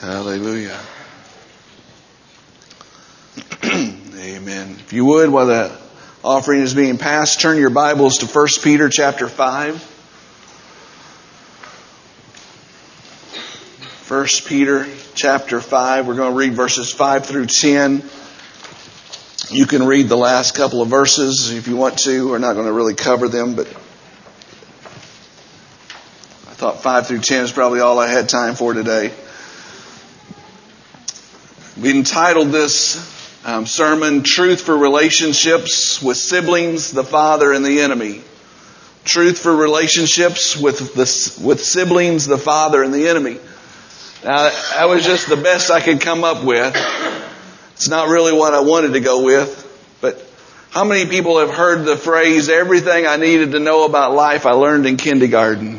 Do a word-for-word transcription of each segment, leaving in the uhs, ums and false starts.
Hallelujah. Amen. If you would, while the offering is being passed, turn your Bibles to First Peter chapter five. First Peter chapter five. We're going to read verses five through ten. You can read the last couple of verses if you want to. We're not going to really cover them, but I thought five through ten is probably all I had time for today. We entitled this um, sermon, Truth for Relationships with Siblings, the Father, and the Enemy. Truth for relationships with the, with siblings, the Father, and the enemy. Now, that was just the best I could come up with. It's not really what I wanted to go with. But how many people have heard the phrase, everything I needed to know about life I learned in kindergarten?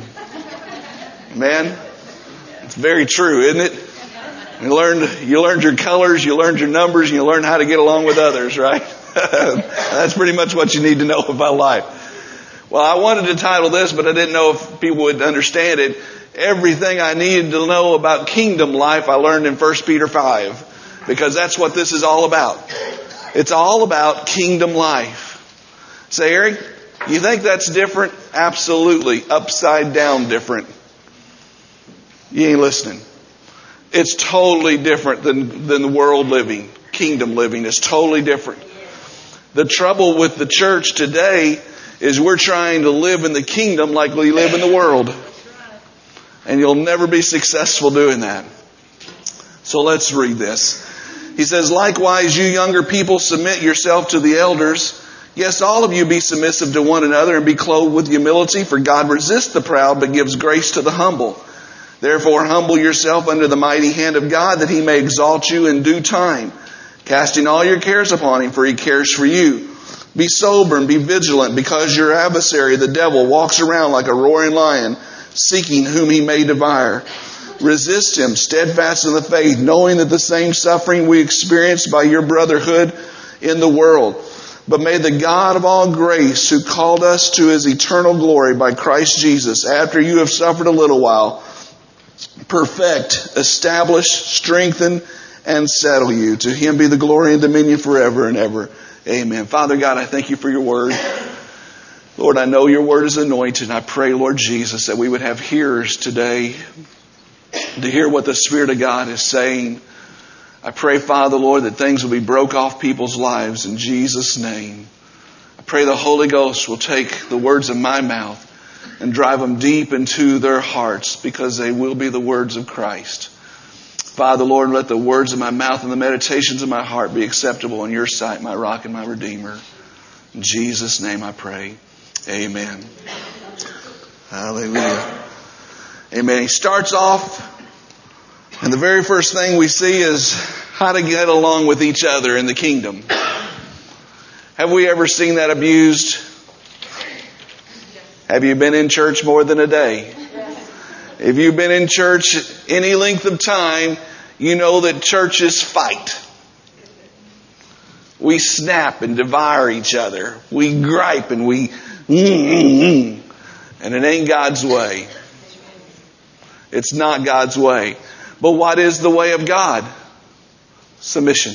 Man, it's very true, isn't it? You learned, you learned your colors, you learned your numbers, and you learned how to get along with others, right? That's pretty much what you need to know about life. Well, I wanted to title this, but I didn't know if people would understand it. Everything I needed to know about kingdom life I learned in First Peter five. Because that's what this is all about. It's all about kingdom life. Say, Eric, you think that's different? Absolutely. Upside down different. You ain't listening. It's totally different than, than the world living. Kingdom living is totally different. The trouble with the church today is we're trying to live in the kingdom like we live in the world. And you'll never be successful doing that. So let's read this. He says, likewise, you younger people, submit yourself to the elders. Yes, all of you be submissive to one another and be clothed with humility, for God resists the proud but gives grace to the humble. Therefore, humble yourself under the mighty hand of God, that He may exalt you in due time, casting all your cares upon Him, for He cares for you. Be sober and be vigilant, because your adversary, the devil, walks around like a roaring lion, seeking whom he may devour. Resist him, steadfast in the faith, knowing that the same suffering we experienced by your brotherhood in the world. But may the God of all grace, who called us to His eternal glory by Christ Jesus, after you have suffered a little while, perfect, establish, strengthen, and settle you. To Him be the glory and dominion forever and ever. Amen. Father God, I thank you for your word. Lord, I know your word is anointed. And I pray, Lord Jesus, that we would have hearers today to hear what the Spirit of God is saying. I pray, Father, Lord, that things will be broke off people's lives in Jesus' name. I pray the Holy Ghost will take the words of my mouth and drive them deep into their hearts, because they will be the words of Christ. Father, Lord, let the words of my mouth and the meditations of my heart be acceptable in your sight, my rock and my redeemer. In Jesus' name I pray. Amen. Hallelujah. Amen. He starts off, and the very first thing we see is how to get along with each other in the kingdom. Have we ever seen that abused? Have you been in church more than a day? If you've been in church any length of time, you know that churches fight. We snap and devour each other. We gripe and we mm, mm, mm. And it ain't God's way. It's not God's way. But what is the way of God? Submission.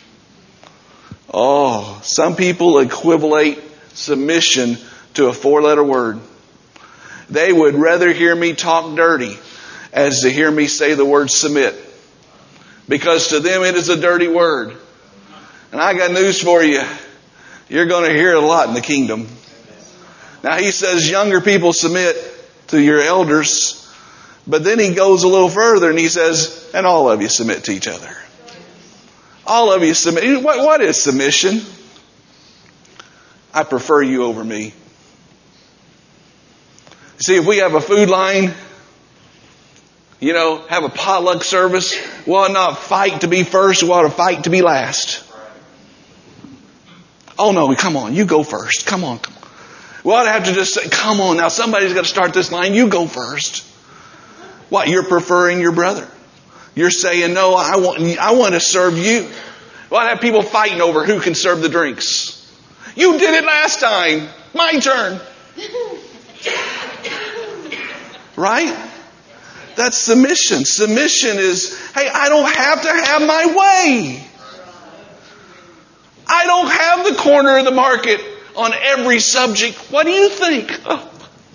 Oh, some people equate submission to a four-letter word. They would rather hear me talk dirty as to hear me say the word submit. Because to them it is a dirty word. And I got news for you. You're going to hear it a lot in the kingdom. Now he says, younger people, submit to your elders. But then he goes a little further and he says, and all of you submit to each other. All of you submit. What, what is submission? I prefer you over me. See, if we have a food line, you know, have a potluck service, we ought not fight to be first, we ought to fight to be last. Oh no, come on, you go first. Come on, come on. We ought to have to just say, come on, now somebody's got to start this line, you go first. What, you're preferring your brother? You're saying, no, I want, I want to serve you. We ought to have people fighting over who can serve the drinks. You did it last time. My turn. Right? That's submission. Submission is, hey, I don't have to have my way. I don't have the corner of the market on every subject. What do you think? Oh.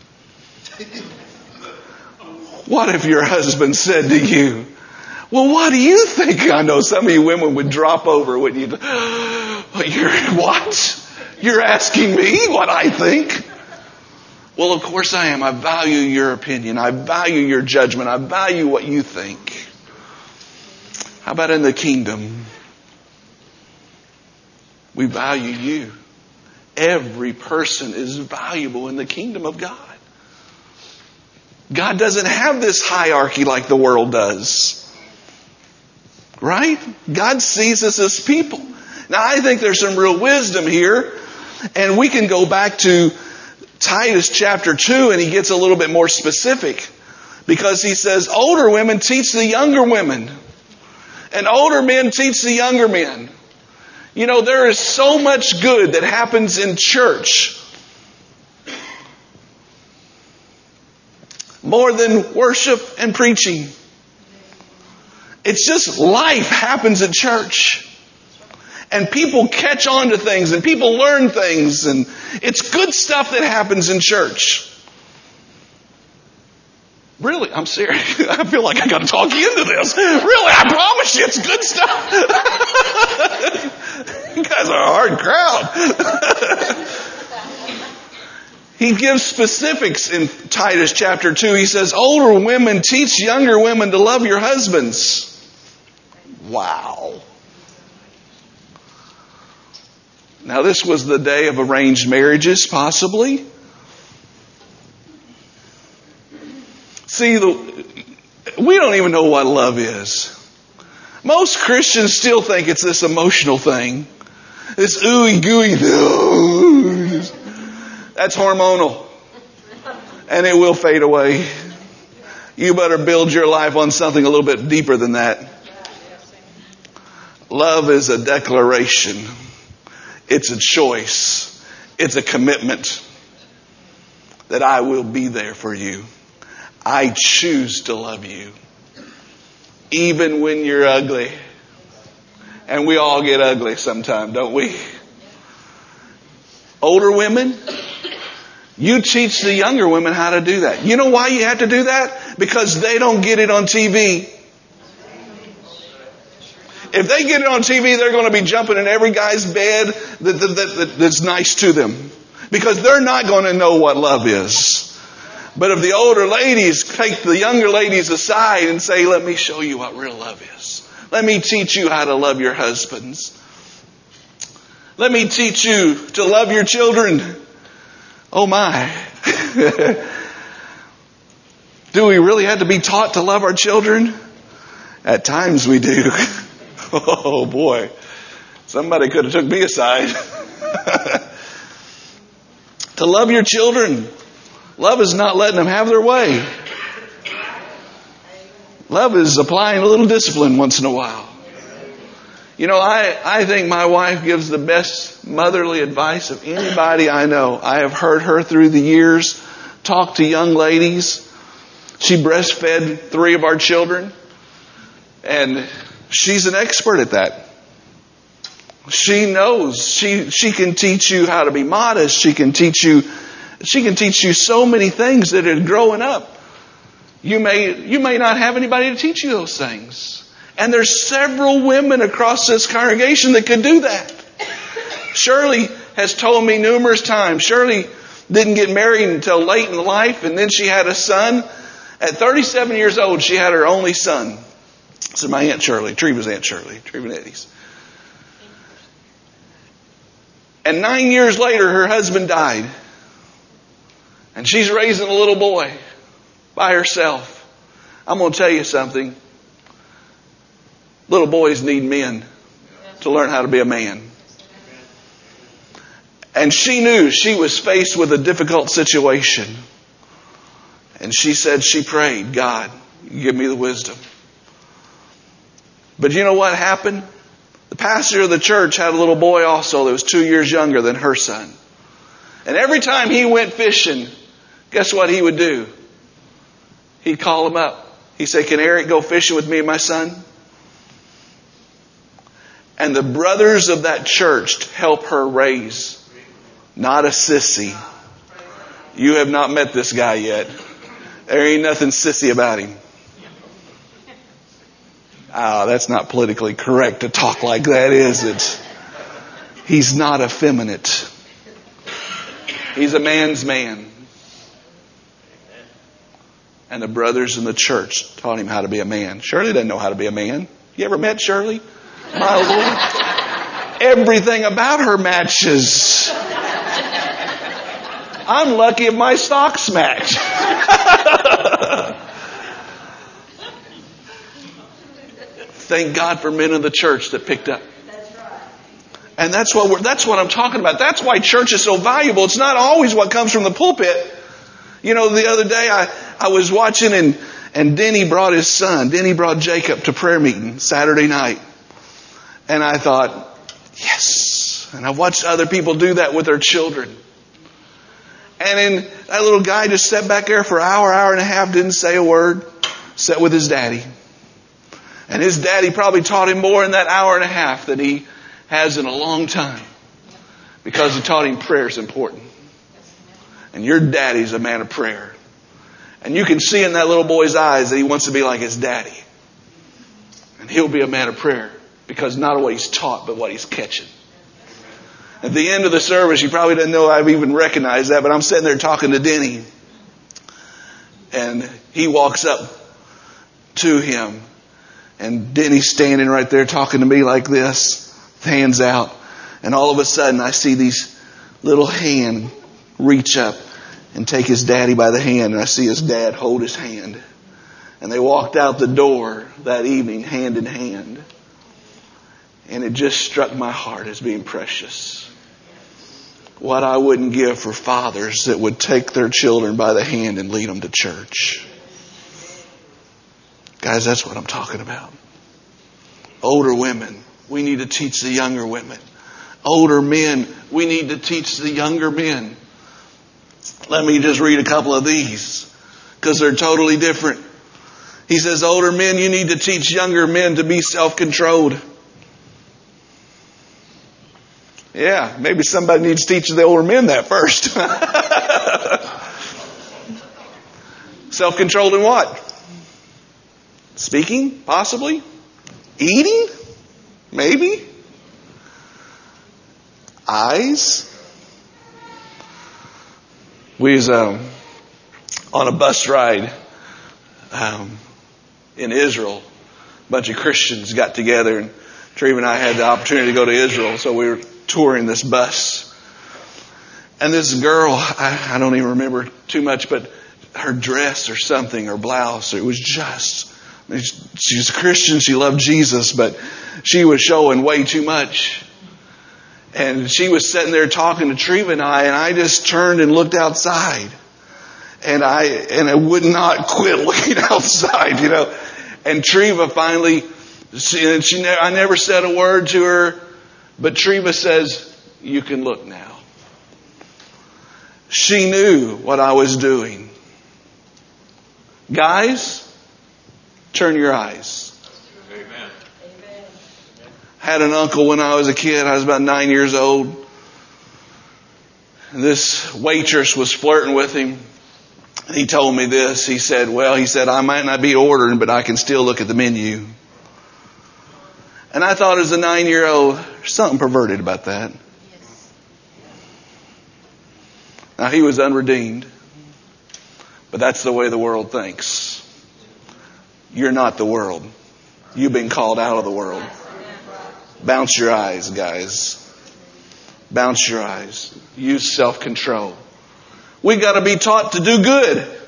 What if your husband said to you, well, what do you think? I know some of you women would drop over when you, oh, you're, what? You're asking me what I think? Well, of course I am. I value your opinion. I value your judgment. I value what you think. How about in the kingdom? We value you. Every person is valuable in the kingdom of God. God doesn't have this hierarchy like the world does. Right? God sees us as people. Now, I think there's some real wisdom here. And we can go back to Titus chapter two, and he gets a little bit more specific. Because he says, older women teach the younger women. And older men teach the younger men. You know, there is so much good that happens in church. More than worship and preaching. It's just life happens at church. And people catch on to things and people learn things. And it's good stuff that happens in church. Really, I'm serious. I feel like I got to talk you into this. Really, I promise you, it's good stuff. You guys are a hard crowd. He gives specifics in Titus chapter two. He says, older women teach younger women to love your husbands. Wow. Now, this was the day of arranged marriages, possibly. See, the, we don't even know what love is. Most Christians still think it's this emotional thing. This ooey gooey thing. That's hormonal. And it will fade away. You better build your life on something a little bit deeper than that. Love is a declaration. It's a choice. It's a commitment that I will be there for you. I choose to love you. Even when you're ugly. And we all get ugly sometime, don't we? Older women, you teach the younger women how to do that. You know why you have to do that? Because they don't get it on T V. If they get it on T V, they're going to be jumping in every guy's bed that, that, that, that's nice to them. Because they're not going to know what love is. But if the older ladies take the younger ladies aside and say, let me show you what real love is. Let me teach you how to love your husbands. Let me teach you to love your children. Oh my. Do we really have to be taught to love our children? At times we do. Oh boy. Somebody could have took me aside. To love your children. Love is not letting them have their way. Love is applying a little discipline once in a while. You know, I, I think my wife gives the best motherly advice of anybody I know. I have heard her through the years talk to young ladies. She breastfed three of our children. And she's an expert at that. She knows. She, she can teach you how to be modest. She can teach you She can teach you so many things that are growing up. You may, you may not have anybody to teach you those things. And there's several women across this congregation that could do that. Shirley has told me numerous times. Shirley didn't get married until late in life, and then she had a son. At thirty-seven years old, she had her only son. So my Aunt Shirley, Treva's Aunt Shirley, Treva and Eddie's. And nine years later, her husband died. And she's raising a little boy by herself. I'm going to tell you something. Little boys need men to learn how to be a man. And she knew she was faced with a difficult situation. And she said she prayed, God, give me the wisdom. But you know what happened? The pastor of the church had a little boy also that was two years younger than her son. And every time he went fishing, guess what he would do? He'd call him up. He said, can Eric go fishing with me and my son? And the brothers of that church help her raise, not a sissy. You have not met this guy yet. There ain't nothing sissy about him. Ah, that's not politically correct to talk like that, is it? He's not effeminate. He's a man's man. And the brothers in the church taught him how to be a man. Shirley doesn't know how to be a man. You ever met Shirley? My Lord. Everything about her matches. I'm lucky if my socks match. Thank God for men in the church that picked up. And that's what we're, that's what I'm talking about. That's why church is so valuable. It's not always what comes from the pulpit. You know, the other day I, I was watching and, and Denny brought his son. Denny brought Jacob to prayer meeting Saturday night. And I thought, yes. And I've watched other people do that with their children. And then that little guy just sat back there for an hour, hour and a half, didn't say a word, sat with his daddy. And his daddy probably taught him more in that hour and a half than he has in a long time. Because he taught him prayer is important. And your daddy's a man of prayer. And you can see in that little boy's eyes that he wants to be like his daddy. And he'll be a man of prayer. Because not what he's taught, but what he's catching. At the end of the service, you probably didn't know I've even recognized that, but I'm sitting there talking to Denny. And he walks up to him. And Denny's standing right there talking to me like this, hands out. And all of a sudden, I see these little hands reach up and take his daddy by the hand. And I see his dad hold his hand. And they walked out the door that evening, hand in hand. And it just struck my heart as being precious. What I wouldn't give for fathers that would take their children by the hand and lead them to church. Guys, that's what I'm talking about. Older women, we need to teach the younger women. Older men, we need to teach the younger men. Let me just read a couple of these because they're totally different. He says, older men, you need to teach younger men to be self-controlled. Yeah, maybe somebody needs to teach the older men that first. Self-controlled in what? Speaking, possibly. Eating, maybe. Eyes. We was um, on a bus ride um, in Israel. A bunch of Christians got together, and Treva and I had the opportunity to go to Israel, so we were touring this bus. And this girl, I, I don't even remember too much, but her dress or something, her blouse, it was just, I mean, she's a Christian, she loved Jesus, but she was showing way too much. And she was sitting there talking to Treva and I, and I just turned and looked outside. And I, and I would not quit looking outside, you know. And Treva finally, she, and she, I never said a word to her, but Treva says, you can look now. She knew what I was doing. Guys, turn your eyes. Amen. Had an uncle when I was a kid. I was about nine years old. And this waitress was flirting with him. And he told me this. He said, well, he said, I might not be ordering, but I can still look at the menu. And I thought as a nine-year-old, there's something perverted about that. Yes. Now, he was unredeemed. But that's the way the world thinks. You're not the world. You've been called out of the world. Bounce your eyes, guys. Bounce your eyes. Use self-control. We got to be taught to do good.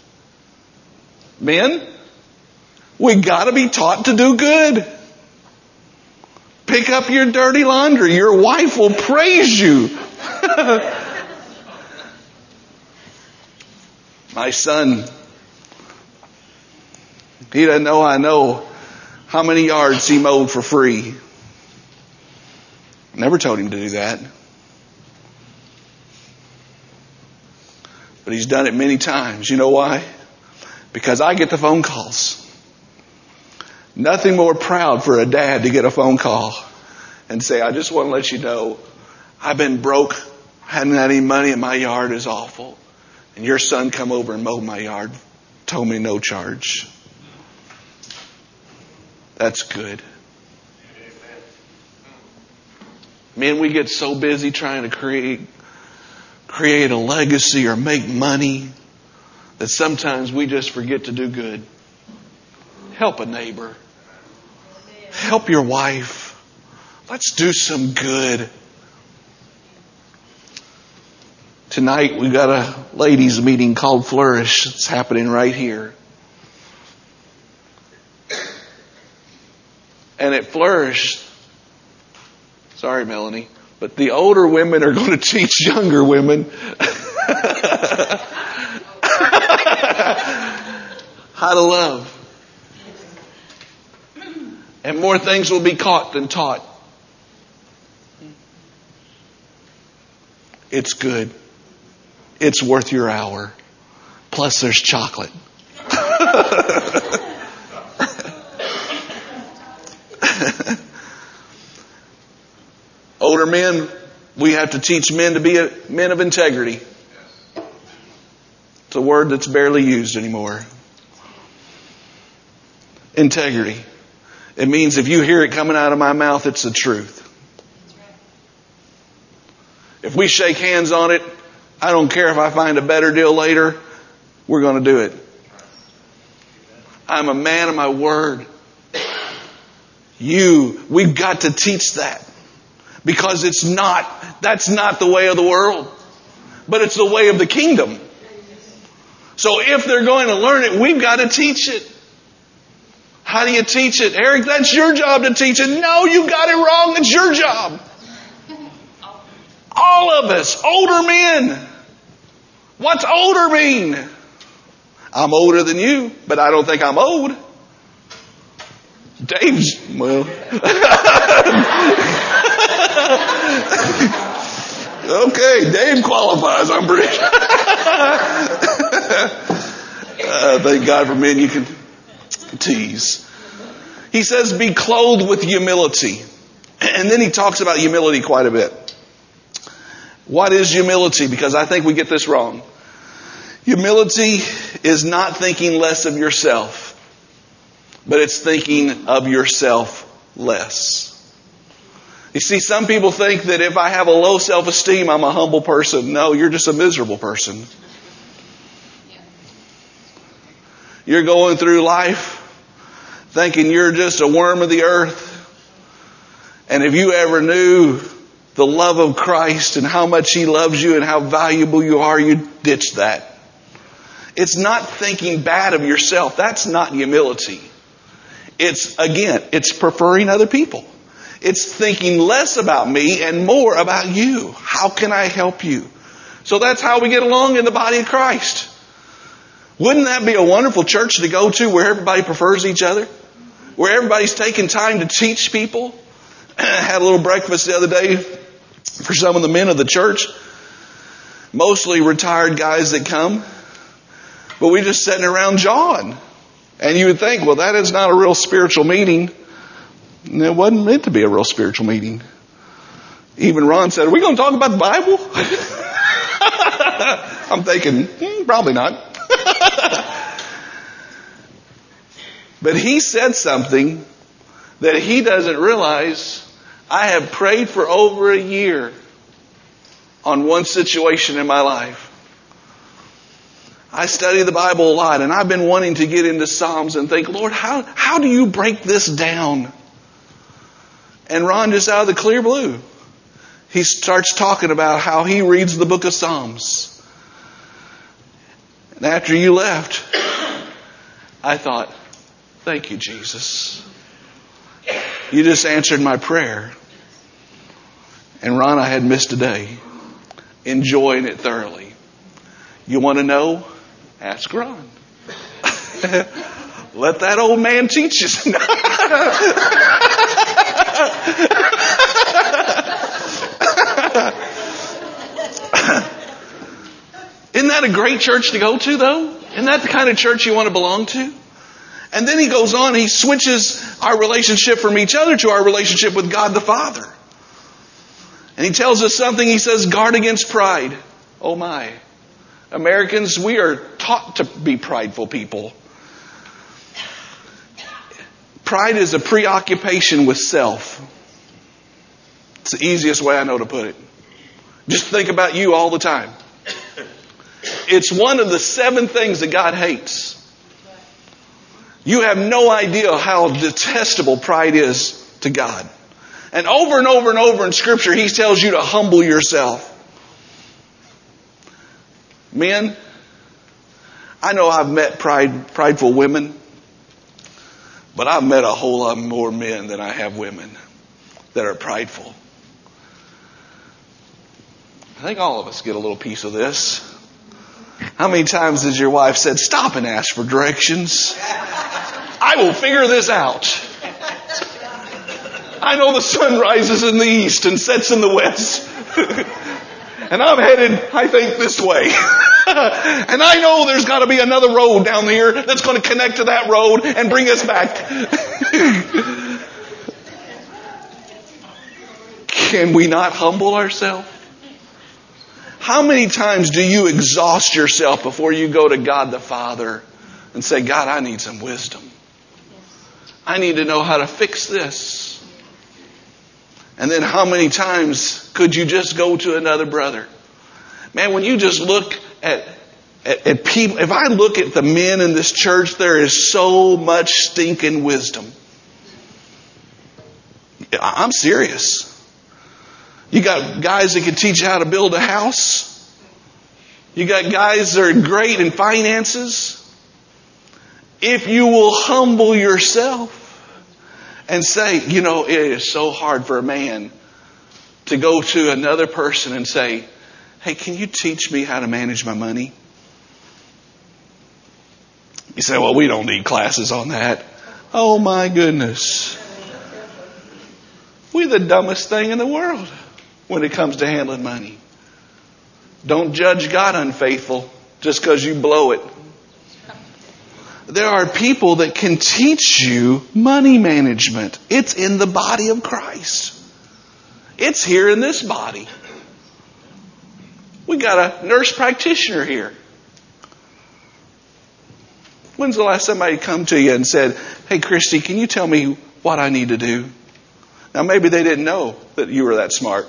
Men, we got to be taught to do good. Pick up your dirty laundry. Your wife will praise you. My son, he doesn't know I know how many yards he mowed for free. Never told him to do that. But he's done it many times. You know why? Because I get the phone calls. Nothing more proud for a dad to get a phone call and say, I just want to let you know, I've been broke, hadn't had any money, and my yard is awful. And your son come over and mowed my yard, told me no charge. That's good. Man, we get so busy trying to create, create a legacy or make money that sometimes we just forget to do good. Help a neighbor. Help your wife. Let's do some good. Tonight we've got a ladies' meeting called Flourish. It's happening right here. And at Flourish, sorry Melanie, but the older women are going to teach younger women how to love. And more things will be caught than taught. It's good. It's worth your hour. Plus there's chocolate. Older men, we have to teach men to be a, men of integrity. It's a word that's barely used anymore. Integrity. It means if you hear it coming out of my mouth, it's the truth. If we shake hands on it, I don't care if I find a better deal later, we're going to do it. I'm a man of my word. You, we've got to teach that. Because it's not, that's not the way of the world. But it's the way of the kingdom. So if they're going to learn it, we've got to teach it. How do you teach it? Eric, that's your job to teach it. No, you got it wrong. It's your job. All of us, older men. What's older mean? I'm older than you, but I don't think I'm old. Dave's, well. Okay, Dave qualifies, I'm pretty sure. uh, thank God for men you can tease. He says, be clothed with humility. And then he talks about humility quite a bit. What is humility? Because I think we get this wrong. Humility is not thinking less of yourself, but it's thinking of yourself less. You see, some people think that if I have a low self-esteem, I'm a humble person. No, you're just a miserable person. You're going through life thinking you're just a worm of the earth. And if you ever knew the love of Christ and how much He loves you and how valuable you are, you'd ditch that. It's not thinking bad of yourself. That's not humility. It's, again, it's preferring other people. It's thinking less about me and more about you. How can I help you? So that's how we get along in the body of Christ. Wouldn't that be a wonderful church to go to where everybody prefers each other? Where everybody's taking time to teach people? I had a little breakfast the other day for some of the men of the church. Mostly retired guys that come. But we just sitting around jawing. And you would think, well, that is not a real spiritual meeting. And it wasn't meant to be a real spiritual meeting. Even Ron said, are we going to talk about the Bible? I'm thinking, hmm, probably not. But he said something that he doesn't realize. I have prayed for over a year on one situation in my life. I study the Bible a lot, and I've been wanting to get into Psalms and think, Lord, how, how do you break this down? And Ron, just out of the clear blue, he starts talking about how he reads the book of Psalms. And after you left, I thought, thank you, Jesus. You just answered my prayer. And Ron, I had missed a day, enjoying it thoroughly. You want to know? Ask Ron. Let that old man teach you. Isn't that a great church to go to, though? Isn't that the kind of church you want to belong to? And then he goes on, he switches our relationship from each other to our relationship with God the Father. And he tells us something, he says, guard against pride. Oh my. Americans, we are taught to be prideful people. Pride is a preoccupation with self. It's the easiest way I know to put it. Just think about you all the time. It's one of the seven things that God hates. You have no idea how detestable pride is to God. And over and over and over in Scripture, He tells you to humble yourself. Men, I know I've met pride, prideful women, but I've met a whole lot more men than I have women that are prideful. I think all of us get a little piece of this. How many times has your wife said, stop and ask for directions? I will figure this out. I know the sun rises in the east and sets in the west. And I'm headed, I think, this way. And I know there's got to be another road down here that's going to connect to that road and bring us back. Can we not humble ourselves? How many times do you exhaust yourself before you go to God the Father and say, God, I need some wisdom. I need to know how to fix this. And then how many times could you just go to another brother? Man, when you just look at, at, at people, if I look at the men in this church, there is so much stinking wisdom. I'm serious. You got guys that can teach you how to build a house. You got guys that are great in finances. If you will humble yourself and say, you know, it is so hard for a man to go to another person and say, hey, can you teach me how to manage my money? You say, well, we don't need classes on that. Oh my goodness. We're the dumbest thing in the world when it comes to handling money. Don't judge God unfaithful just because you blow it. There are people that can teach you money management. It's in the body of Christ. It's here in this body. We got a nurse practitioner here. When's the last time somebody come to you and said, hey, Christy, can you tell me what I need to do? Now, maybe they didn't know that you were that smart.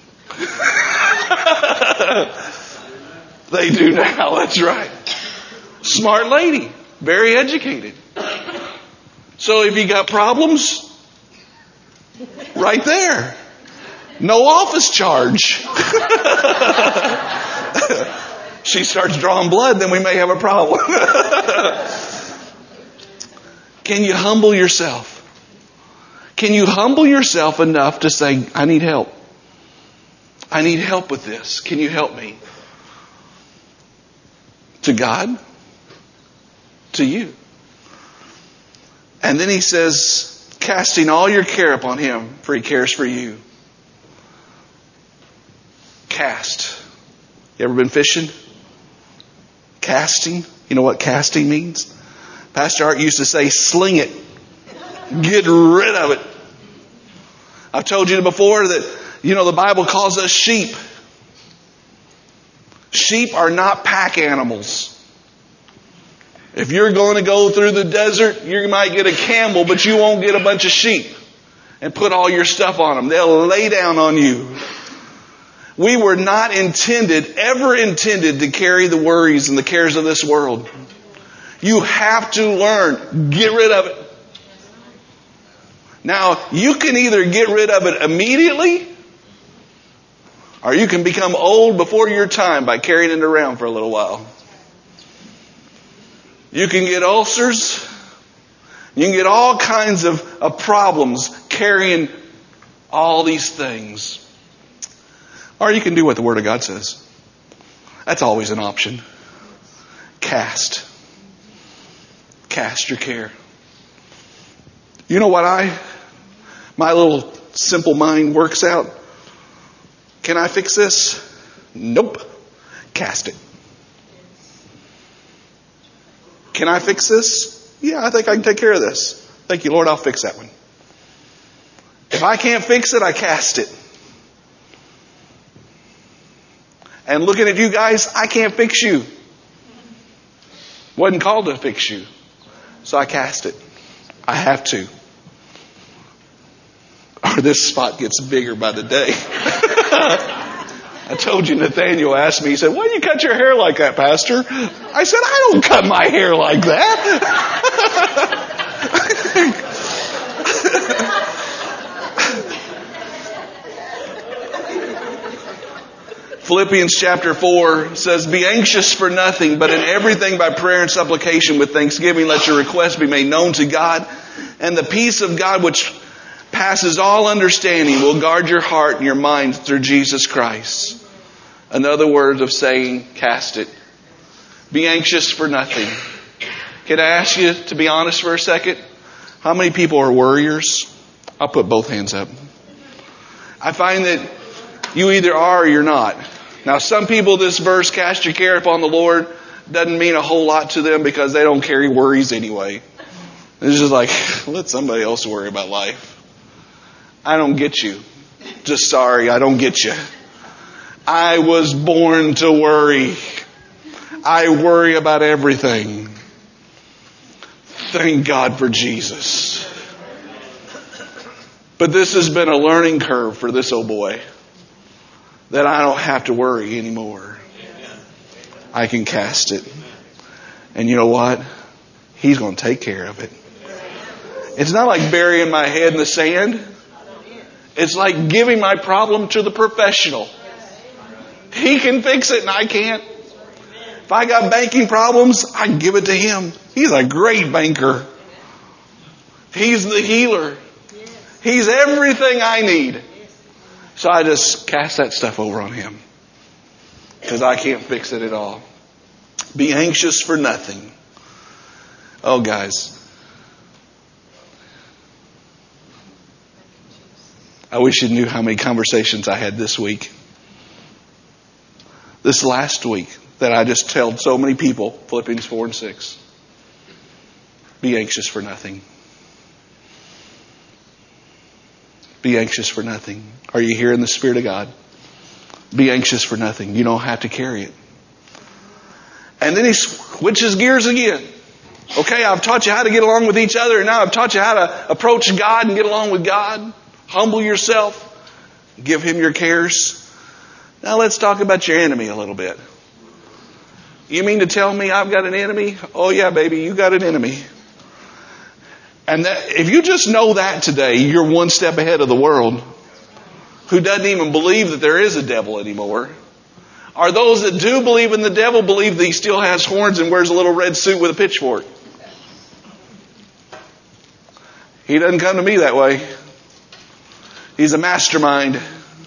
They do now, that's right. Smart lady. Very educated. So if you got problems, right there. No office charge. She starts drawing blood, then we may have a problem. Can you humble yourself? Can you humble yourself enough to say, I need help. I need help with this. Can you help me? To God? To you. And then he says, casting all your care upon Him, for He cares for you. Cast. You ever been fishing? Casting. You know what casting means? Pastor Art used to say, sling it. Get rid of it. I've told you before that, you know, the Bible calls us sheep. Sheep are not pack animals. If you're going to go through the desert, you might get a camel, but you won't get a bunch of sheep and put all your stuff on them. They'll lay down on you. We were not intended, ever intended to carry the worries and the cares of this world. You have to learn. Get rid of it. Now, you can either get rid of it immediately, or you can become old before your time by carrying it around for a little while. You can get ulcers. You can get all kinds of, of problems carrying all these things. Or you can do what the Word of God says. That's always an option. Cast. Cast your care. You know what I, my little simple mind works out? Can I fix this? Nope. Cast it. Can I fix this? Yeah, I think I can take care of this. Thank you, Lord, I'll fix that one. If I can't fix it, I cast it. And looking at you guys, I can't fix you. Wasn't called to fix you. So I cast it. I have to. Or this spot gets bigger by the day. I told you Nathaniel asked me, he said, why do you cut your hair like that, Pastor? I said, I don't cut my hair like that. Philippians chapter four says, be anxious for nothing, but in everything by prayer and supplication with thanksgiving, let your requests be made known to God. And the peace of God, which passes all understanding, will guard your heart and your mind through Jesus Christ. Another word of saying, cast it. Be anxious for nothing. Can I ask you to be honest for a second? How many people are worriers? I'll put both hands up. I find that you either are or you're not. Now, some people, this verse, cast your care upon the Lord, doesn't mean a whole lot to them because they don't carry worries anyway. It's just like, let somebody else worry about life. I don't get you. Just sorry, I don't get you. I was born to worry. I worry about everything. Thank God for Jesus. But this has been a learning curve for this old boy. That I don't have to worry anymore. I can cast it. And you know what? He's going to take care of it. It's not like burying my head in the sand. It's like giving my problem to the professional. He can fix it and I can't. If I got banking problems, I can give it to him. He's a great banker. He's the healer. He's everything I need. So I just cast that stuff over on him. Because I can't fix it at all. Be anxious for nothing. Oh, guys. I wish you knew how many conversations I had this week. This last week that I just told so many people, Philippians four and six. Be anxious for nothing. Be anxious for nothing. Are you hearing the Spirit of God? Be anxious for nothing. You don't have to carry it. And then he switches gears again. Okay, I've taught you how to get along with each other, and now I've taught you how to approach God and get along with God. Humble yourself. Give Him your cares. Now let's talk about your enemy a little bit. You mean to tell me I've got an enemy? Oh yeah, baby, you got an enemy. And that, if you just know that today, you're one step ahead of the world who doesn't even believe that there is a devil anymore. Or those that do believe in the devil believe that he still has horns and wears a little red suit with a pitchfork. He doesn't come to me that way. He's a mastermind.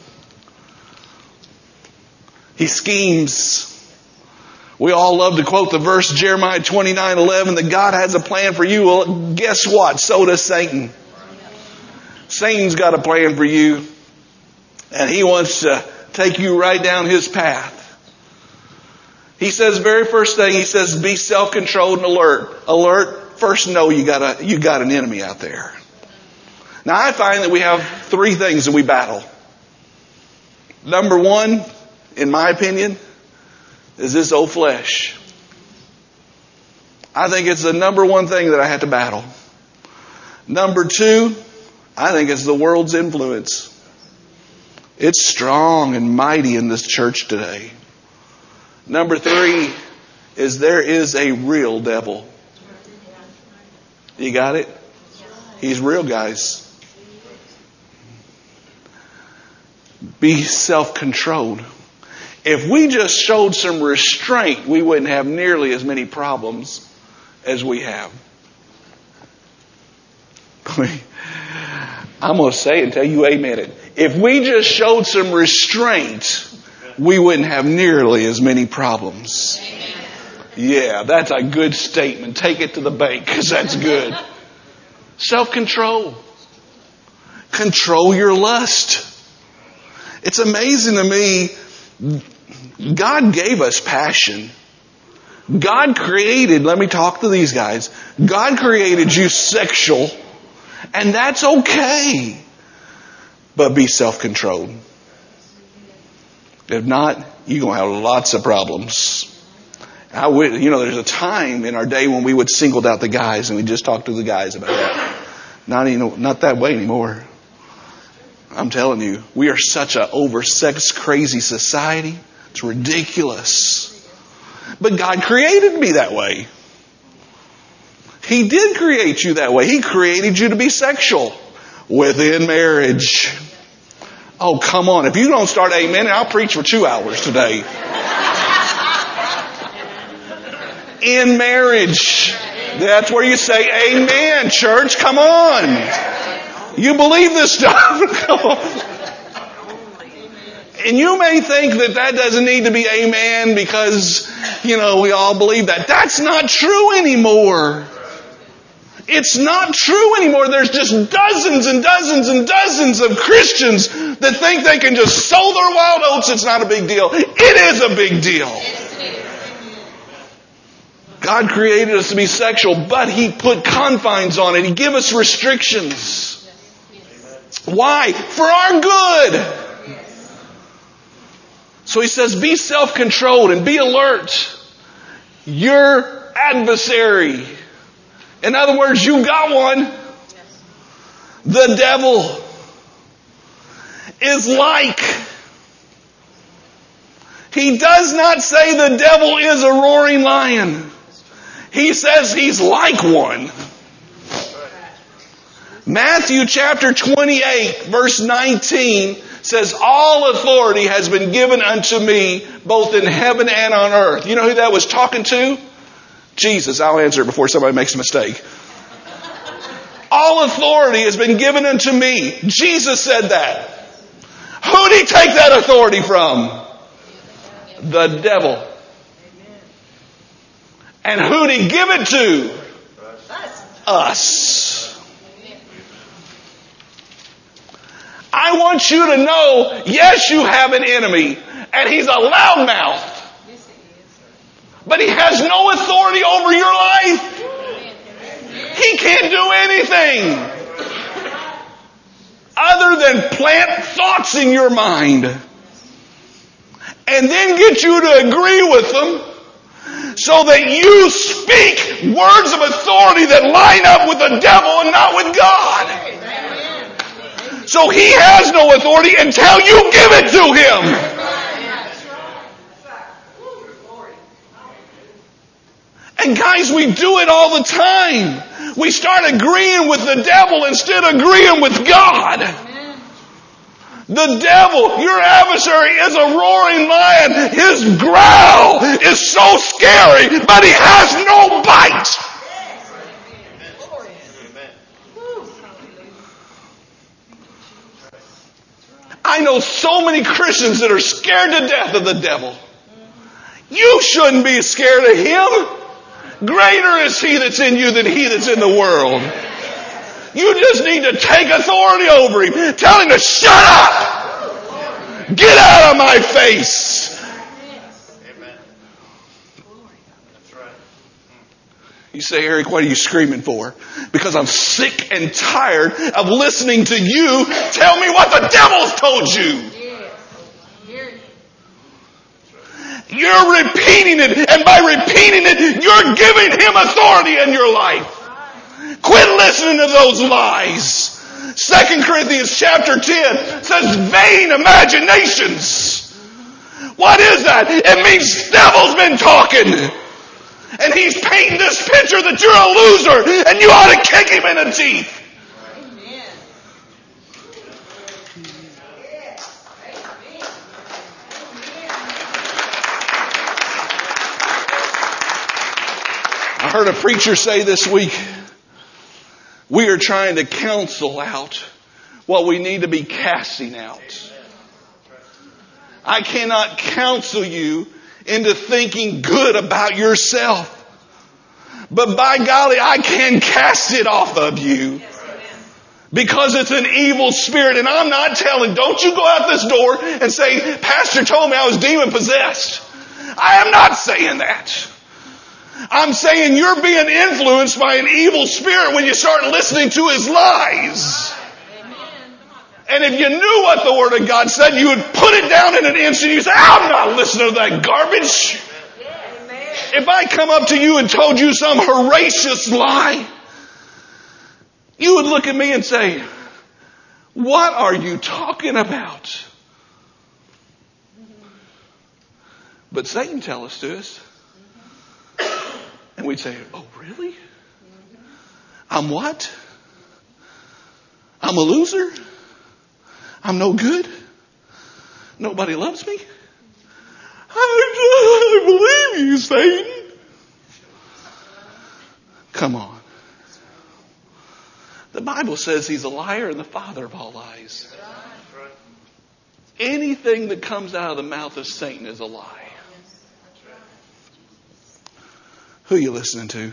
He schemes. We all love to quote the verse Jeremiah twenty-nine eleven that God has a plan for you. Well, guess what? So does Satan. Satan's got a plan for you. And he wants to take you right down his path. He says, very first thing, he says, be self-controlled and alert. Alert. First, know you got a, you got an enemy out there. Now, I find that we have three things that we battle. Number one, in my opinion, is this old flesh. I think it's the number one thing that I have to battle. Number two, I think it's the world's influence. It's strong and mighty in this church today. Number three is there is a real devil. You got it? He's real, guys. Be self-controlled. If we just showed some restraint, we wouldn't have nearly as many problems as we have. I'm going to say it until you amen it. If we just showed some restraint, we wouldn't have nearly as many problems. Yeah, that's a good statement. Take it to the bank because that's good. Self-control. Control your lust. It's amazing to me. God gave us passion. God created, let me talk to these guys. God created you sexual, and that's okay. But be self-controlled. If not, you're going to have lots of problems. I would, you know, there's a time in our day when we would singled out the guys and we just talked to the guys about that. Not even, not that way anymore. I'm telling you, we are such a over-sex crazy society. It's ridiculous. But God created me that way. He did create you that way. He created you to be sexual within marriage. Oh, come on. If you don't start amen, I'll preach for two hours today. In marriage. That's where you say amen, church. Come on. You believe this stuff. Come on. And you may think that that doesn't need to be amen because, you know, we all believe that. That's not true anymore. It's not true anymore. There's just dozens and dozens and dozens of Christians that think they can just sow their wild oats. It's not a big deal. It is a big deal. God created us to be sexual, but He put confines on it. He gave us restrictions. Why? For our good. So He says, be self-controlled and be alert. Your adversary. In other words, you got one. The devil is like. He does not say the devil is a roaring lion. He says he's like one. Matthew chapter twenty-eight, verse nineteen says, all authority has been given unto me, both in heaven and on earth. You know who that was talking to? Jesus. I'll answer it before somebody makes a mistake. All authority has been given unto me. Jesus said that. Who did He take that authority from? The devil. And who did He give it to? Us. I want you to know, yes, you have an enemy, and he's a loudmouth. But he has no authority over your life. He can't do anything other than plant thoughts in your mind and then get you to agree with them so that you speak words of authority that line up with the devil and not with God. So he has no authority until you give it to him. And guys, we do it all the time. We start agreeing with the devil instead of agreeing with God. The devil, your adversary, is a roaring lion. His growl is so scary, but he has no bite. I know so many Christians that are scared to death of the devil. You shouldn't be scared of him. Greater is he that's in you than he that's in the world. You just need to take authority over him. Tell him to shut up. Get out of my face. Amen. That's right. You say, Eric, what are you screaming for? Because I'm sick and tired of listening to you tell me what the devil's told you. You're repeating it, and by repeating it, you're giving him authority in your life. Quit listening to those lies. Second Corinthians chapter ten says vain imaginations. What is that? It means the devil's been talking. And he's painting this picture that you're a loser and you ought to kick him in the teeth. I heard a preacher say this week, we are trying to counsel out what we need to be casting out. I cannot counsel you into thinking good about yourself. But by golly, I can cast it off of you. Because it's an evil spirit. And I'm not telling, don't you go out this door and say, Pastor told me I was demon possessed. I am not saying that. I'm saying you're being influenced by an evil spirit when you start listening to his lies. And if you knew what the Word of God said, you would put it down in an instant. You say, I'm not listening to that garbage. If I come up to you and told you some horrendous lie, you would look at me and say, what are you talking about? But Satan tells us to us. And we'd say, oh, really? I'm what? I'm a loser? I'm no good? Nobody loves me? I, I believe you, Satan. Come on. The Bible says he's a liar and the father of all lies. Anything that comes out of the mouth of Satan is a lie. Who are you listening to?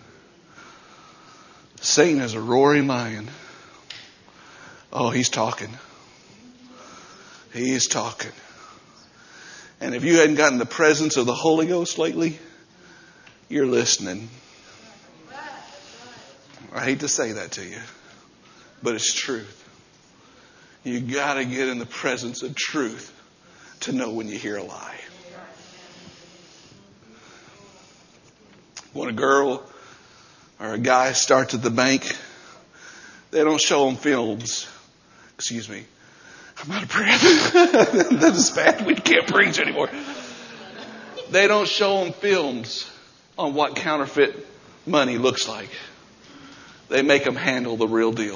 Satan is a roaring lion. Oh, he's talking. He's talking. And if you hadn't gotten the presence of the Holy Ghost lately, you're listening. I hate to say that to you, but it's truth. You got to get in the presence of truth to know when you hear a lie. When a girl or a guy starts at the bank, they don't show them films. Excuse me. I'm out of breath. That is bad. We can't preach anymore. They don't show them films on what counterfeit money looks like. They make them handle the real deal.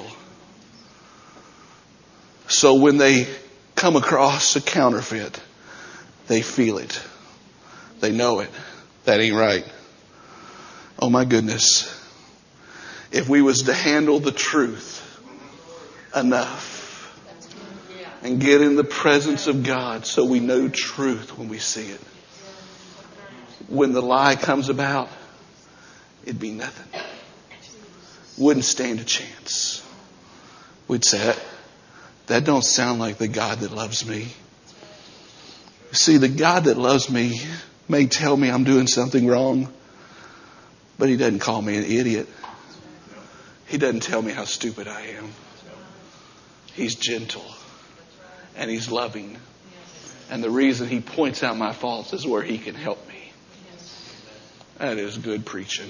So when they come across a counterfeit, they feel it. They know it. That ain't right. Oh my goodness. If we was to handle the truth enough and get in the presence of God so we know truth when we see it. When the lie comes about, it'd be nothing. Wouldn't stand a chance. We'd say, that, that don't sound like the God that loves me. See, the God that loves me may tell me I'm doing something wrong, but he doesn't call me an idiot. He doesn't tell me how stupid I am. He's gentle and he's loving. And the reason he points out my faults is where he can help me. That is good preaching.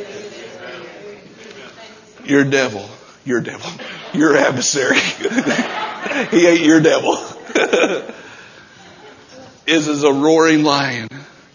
Your devil, your devil, your adversary, he ain't your devil, is as a roaring lion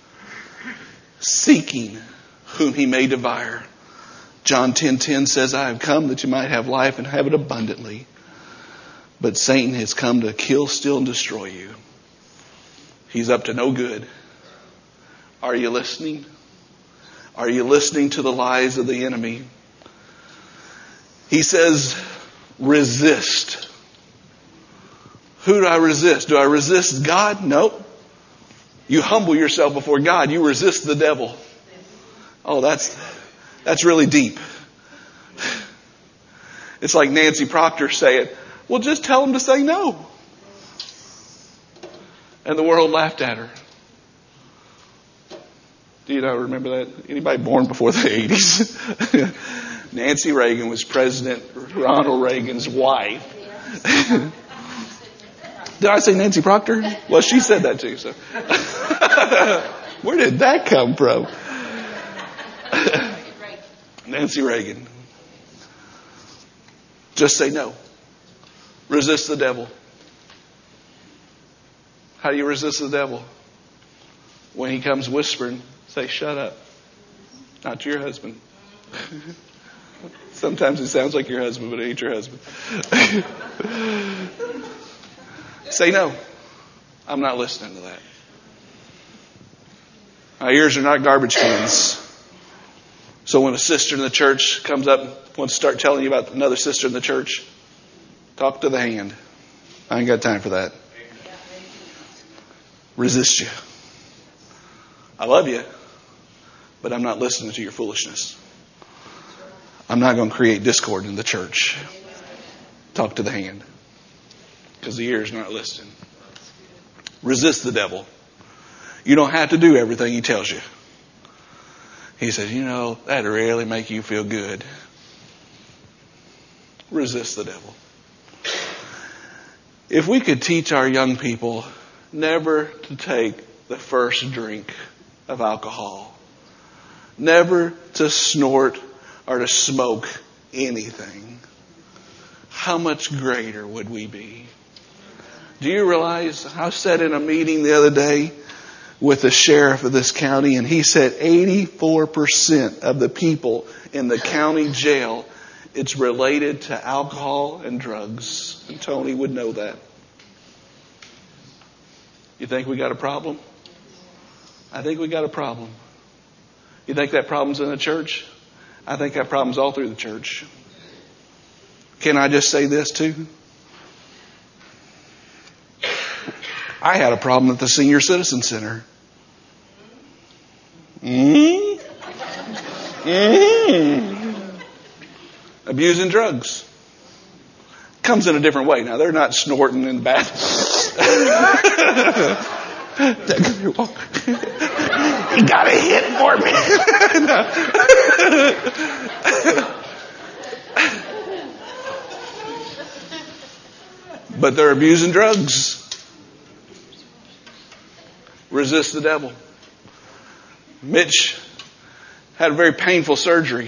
seeking whom he may devour. John ten ten says, I have come that you might have life and have it abundantly. But Satan has come to kill, steal, and destroy you. He's up to no good. Are you listening? Are you listening to the lies of the enemy? He says, resist. Who do I resist? Do I resist God? Nope. You humble yourself before God. You resist the devil. Oh, that's that's really deep. It's like Nancy Proctor saying, well, just tell him to say no. And the world laughed at her. Do you not remember that? Anybody born before the eighties? Nancy Reagan was President Ronald Reagan's wife. Did I say Nancy Proctor? Well, she said that too. So, where did that come from? Nancy Reagan. Just say no. Resist the devil. How do you resist the devil? When he comes whispering, say, shut up. Not to your husband. Sometimes it sounds like your husband, but it ain't your husband. Say no. I'm not listening to that. My ears are not garbage cans. So when a sister in the church comes up and wants to start telling you about another sister in the church, talk to the hand. I ain't got time for that. Resist you. I love you, but I'm not listening to your foolishness. I'm not going to create discord in the church. Talk to the hand. Because the ear is not listening. Resist the devil. You don't have to do everything he tells you. He says, you know, that'd really make you feel good. Resist the devil. If we could teach our young people never to take the first drink of alcohol, never to snort or to smoke anything, how much greater would we be? Do you realize, I sat in a meeting the other day with the sheriff of this county, and he said eighty-four percent of the people in the county jail, it's related to alcohol and drugs. And Tony would know that. You think we got a problem? I think we got a problem. You think that problem's in the church? I think that problem's all through the church. Can I just say this too? I had a problem at the Senior Citizen Center. Mm-hmm. Mm-hmm. Abusing drugs. Comes in a different way. Now, they're not snorting and bad. You got a hit for me. But they're abusing drugs. Resist the devil. Mitch had a very painful surgery.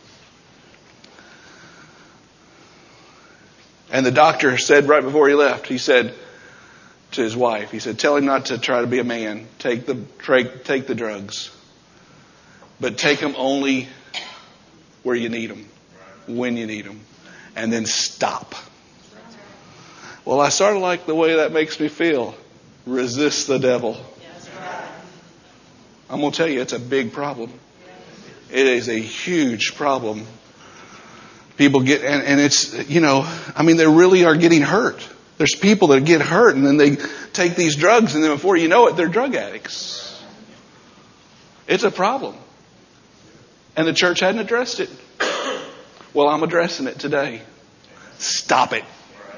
And the doctor said right before he left, he said to his wife, he said, tell him not to try to be a man. Take the, take, take the drugs. But take them only where you need them, when you need them. And then stop. Well, I sort of like the way that makes me feel. Resist the devil. I'm going to tell you, it's a big problem. It is a huge problem. People get, and, and it's, you know, I mean, they really are getting hurt. There's people that get hurt and then they take these drugs and then before you know it, they're drug addicts. It's a problem. And the church hadn't addressed it. Well, I'm addressing it today. Stop it.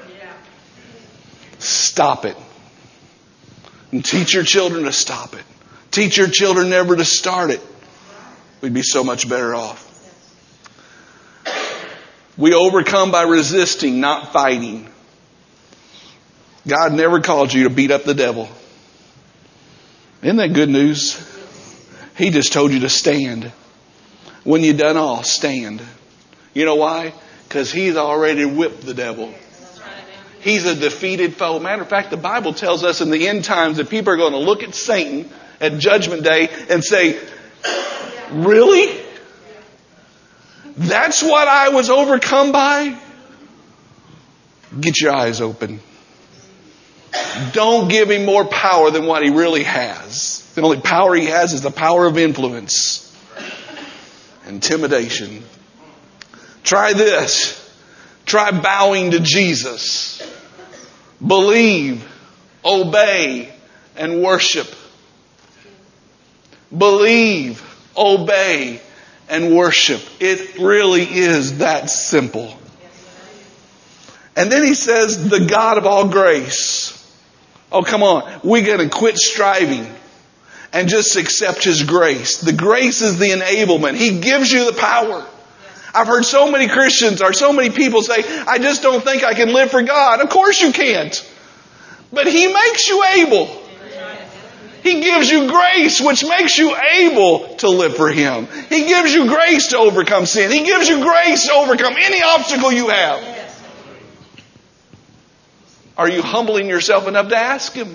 Stop it. And teach your children to stop it. Teach your children never to start it. We'd be so much better off. We overcome by resisting, not fighting. God never called you to beat up the devil. Isn't that good news? He just told you to stand. When you've done all, stand. You know why? Because He's already whipped the devil. He's a defeated foe. Matter of fact, the Bible tells us in the end times that people are going to look at Satan at Judgment Day and say, really? That's what I was overcome by? Get your eyes open. Don't give him more power than what he really has. The only power he has is the power of influence. Intimidation. Try this. Try bowing to Jesus. Believe, obey, and worship. Believe, obey, and worship. It really is that simple. And then he says, the God of all grace. Oh, come on. We're going to quit striving and just accept His grace. The grace is the enablement. He gives you the power. I've heard so many Christians or so many people say, I just don't think I can live for God. Of course you can't. But He makes you able. He gives you grace, which makes you able to live for Him. He gives you grace to overcome sin. He gives you grace to overcome any obstacle you have. Are you humbling yourself enough to ask Him?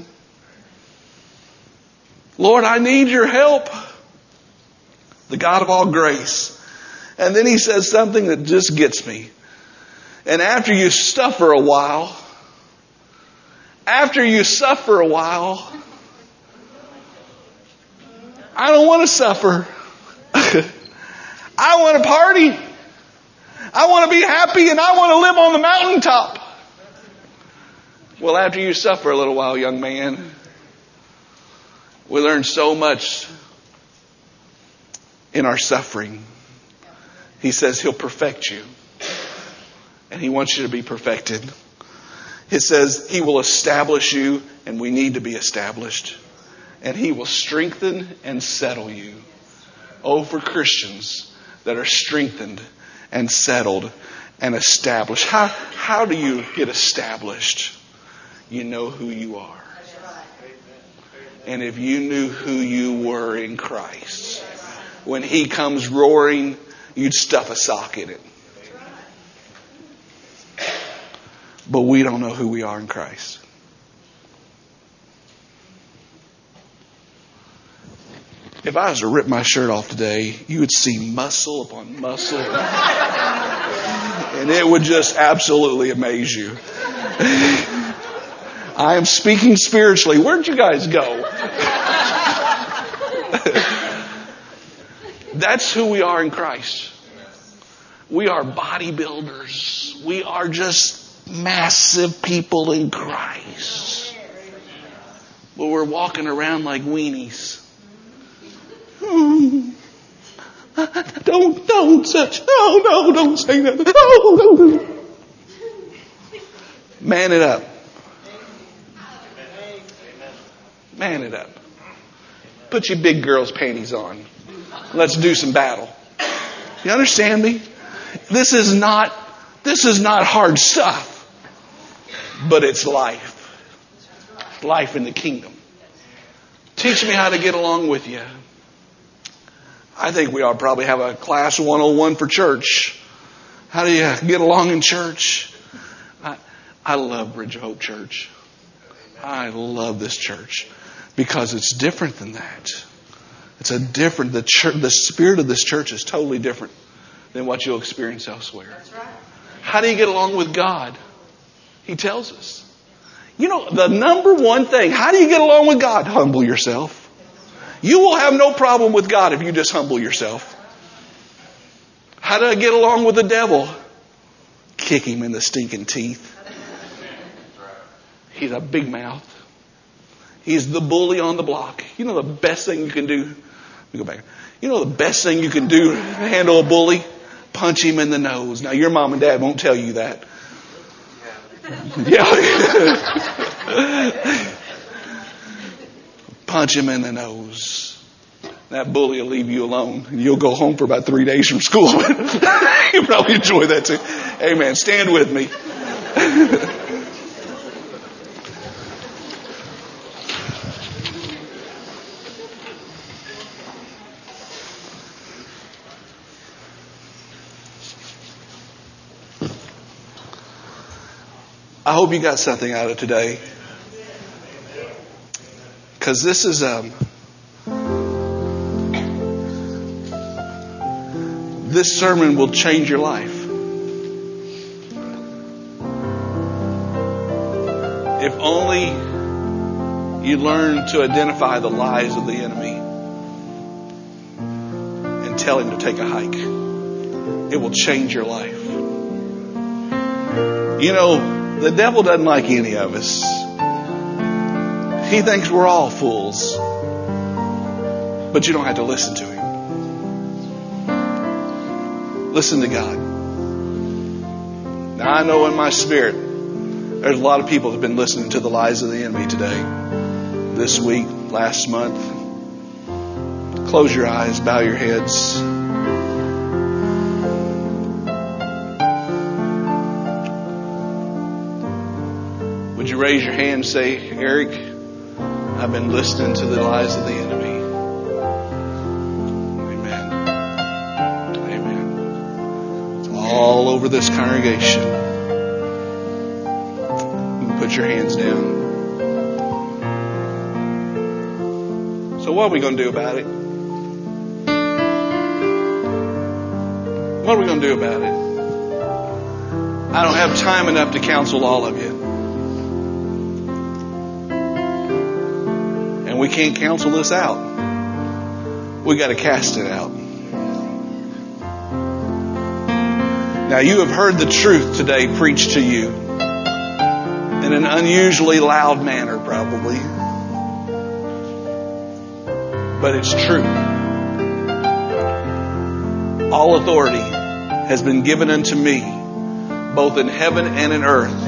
Lord, I need your help. The God of all grace. And then He says something that just gets me. And after you suffer a while, after you suffer a while, I don't want to suffer. I want to party. I want to be happy and I want to live on the mountaintop. Well, after you suffer a little while, young man, we learn so much in our suffering. He says He'll perfect you. And He wants you to be perfected. It says He will establish you, and we need to be established. And He will strengthen and settle you. Oh, for Christians that are strengthened and settled and established. How, how do you get established? You know who you are. And if you knew who you were in Christ, when He comes roaring, you'd stuff a sock in it. But we don't know who we are in Christ. If I was to rip my shirt off today, you would see muscle upon muscle. And it would just absolutely amaze you. I am speaking spiritually. Where'd you guys go? That's who we are in Christ. We are bodybuilders. We are just massive people in Christ. But we're walking around like weenies. Hmm. Don't, don't such. No, no, don't say that. No, no. Man it up. Man it up. Put your big girl's panties on. Let's do some battle. You understand me? This is not, this is not hard stuff. But it's life. Life in the kingdom. Teach me how to get along with you. I think we ought to probably have a class one oh one for church. How do you get along in church? I, I love Bridge of Hope Church. I love this church because it's different than that. It's a different, the church, the spirit of this church is totally different than what you'll experience elsewhere. That's right. How do you get along with God? He tells us. You know, the number one thing, how do you get along with God? Humble yourself. You will have no problem with God if you just humble yourself. How do I get along with the devil? Kick him in the stinking teeth. He's a big mouth. He's the bully on the block. You know the best thing you can do? Let me go back. You know the best thing you can do to handle a bully? Punch him in the nose. Now your mom and dad won't tell you that. Yeah. Punch him in the nose. That bully will leave you alone. And you'll go home for about three days from school. You'll probably enjoy that too. Amen. Stand with me. I hope you got something out of today. Because this is um, this sermon will change your life. If only you learn to identify the lies of the enemy and tell him to take a hike. It will change your life. You know, the devil doesn't like any of us. He thinks we're all fools. But you don't have to listen to him. Listen to God. Now I know in my spirit, there's a lot of people that have been listening to the lies of the enemy today. This week, last month. Close your eyes, bow your heads. Would you raise your hand and say, Eric, I've been listening to the lies of the enemy. Amen. Amen. It's all over this congregation. You can put your hands down. So what are we going to do about it? What are we going to do about it? I don't have time enough to counsel all of you. And we can't counsel this out. We got to cast it out. Now you have heard the truth today preached to you in an unusually loud manner, probably. But it's true. All authority has been given unto me, both in heaven and in earth.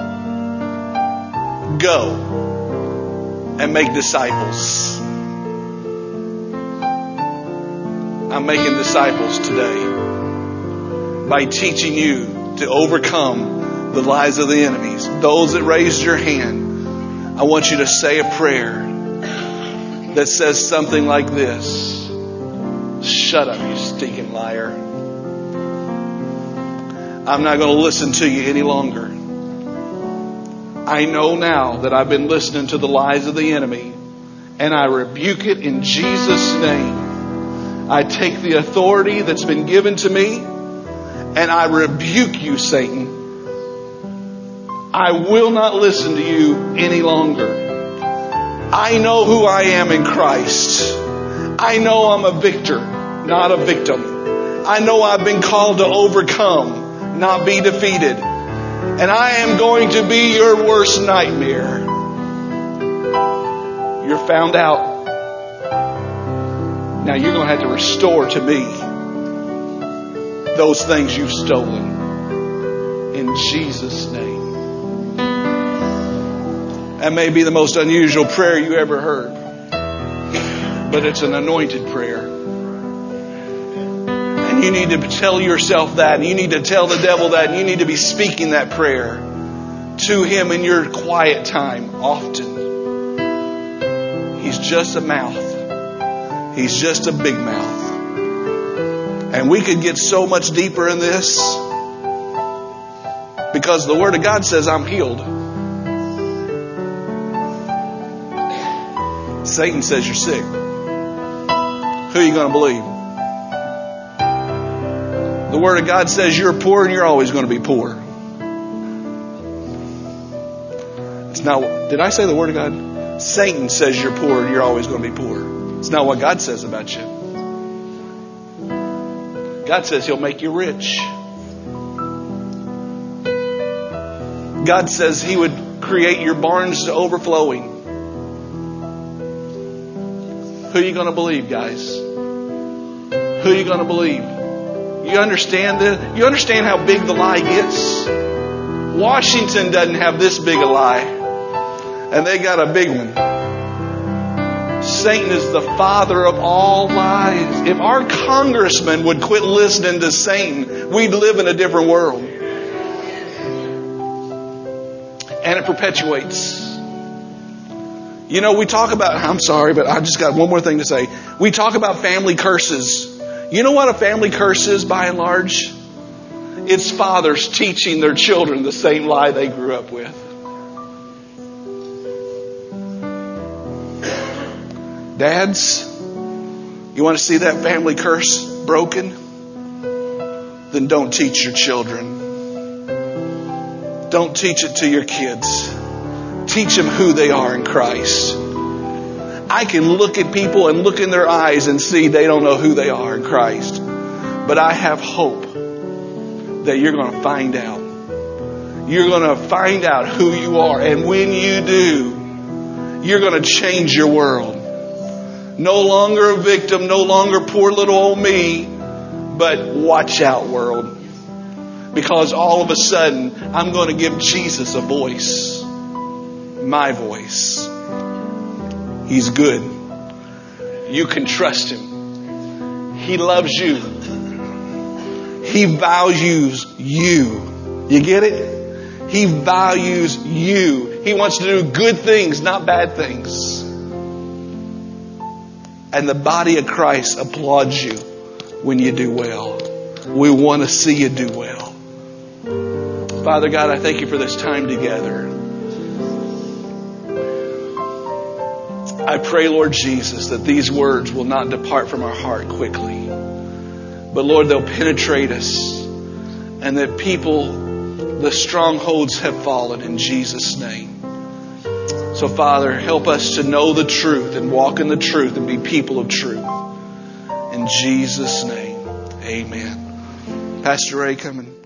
Go and make disciples. I'm making disciples today by teaching you to overcome the lies of the enemies. Those that raised your hand, I want you to say a prayer that says something like this. Shut up, you stinking liar. I'm not going to listen to you any longer. I know now that I've been listening to the lies of the enemy, and I rebuke it in Jesus' name. I take the authority that's been given to me, and I rebuke you, Satan. I will not listen to you any longer. I know who I am in Christ. I know I'm a victor, not a victim. I know I've been called to overcome, not be defeated. And I am going to be your worst nightmare. You're found out. Now you're going to have to restore to me those things you've stolen. In Jesus' name. That may be the most unusual prayer you ever heard. But it's an anointed prayer. And you need to tell yourself that. And you need to tell the devil that. And you need to be speaking that prayer to him in your quiet time often. He's just a mouth. He's just a big mouth. And we could get so much deeper in this because the Word of God says I'm healed. Satan says you're sick. Who are you going to believe? The Word of God says you're poor and you're always going to be poor. It's not. Did I say the Word of God? Satan says you're poor and you're always going to be poor. It's not what God says about you. God says He'll make you rich. God says He would create your barns to overflowing. Who are you going to believe, guys? Who are you going to believe? You understand this? You understand how big the lie gets? Washington doesn't have this big a lie. And they got a big one. Satan is the father of all lies. If our congressman would quit listening to Satan, we'd live in a different world. And it perpetuates. You know, we talk about, I'm sorry, but I just got one more thing to say. We talk about family curses. You know what a family curse is by and large? It's fathers teaching their children the same lie they grew up with. Dads, you want to see that family curse broken? Then don't teach your children. Don't teach it to your kids. Teach them who they are in Christ. I can look at people and look in their eyes and see they don't know who they are in Christ. But I have hope that you're going to find out. You're going to find out who you are. And when you do, you're going to change your world. No longer a victim, no longer poor little old me, but watch out, world. Because all of a sudden, I'm going to give Jesus a voice. My voice. He's good. You can trust Him. He loves you. He values you. You get it? He values you. He wants to do good things, not bad things. And the body of Christ applauds you when you do well. We want to see you do well. Father God, I thank you for this time together. I pray, Lord Jesus, that these words will not depart from our heart quickly. But Lord, they'll penetrate us. And that people, the strongholds have fallen in Jesus' name. So Father, help us to know the truth and walk in the truth and be people of truth. In Jesus' name, amen. Pastor Ray, come and